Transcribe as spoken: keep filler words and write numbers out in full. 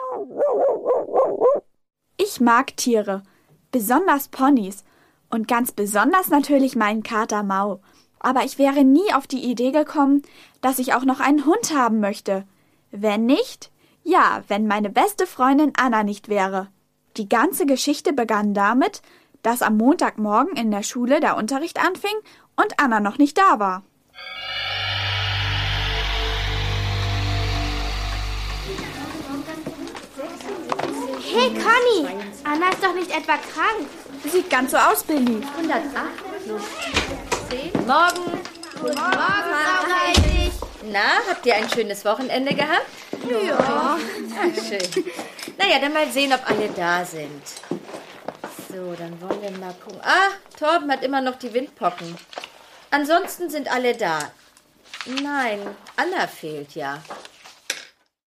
Ich mag Tiere, besonders Ponys und ganz besonders natürlich meinen Kater Mau. Aber ich wäre nie auf die Idee gekommen, dass ich auch noch einen Hund haben möchte. Wenn nicht, ja, wenn meine beste Freundin Anna nicht wäre. Die ganze Geschichte begann damit, dass am Montagmorgen in der Schule der Unterricht anfing und Anna noch nicht da war. Hey Conny, Anna ist doch nicht etwa krank. Sieht ganz so aus, Billy. hundertacht plus zehn. Morgen. Guten Morgen, Frau Reichlich. Na, habt ihr ein schönes Wochenende gehabt? Ja. Ach, schön. Naja, dann mal sehen, ob alle da sind. So, dann wollen wir mal gucken. Ah, Torben hat immer noch die Windpocken. Ansonsten sind alle da. Nein, Anna fehlt ja.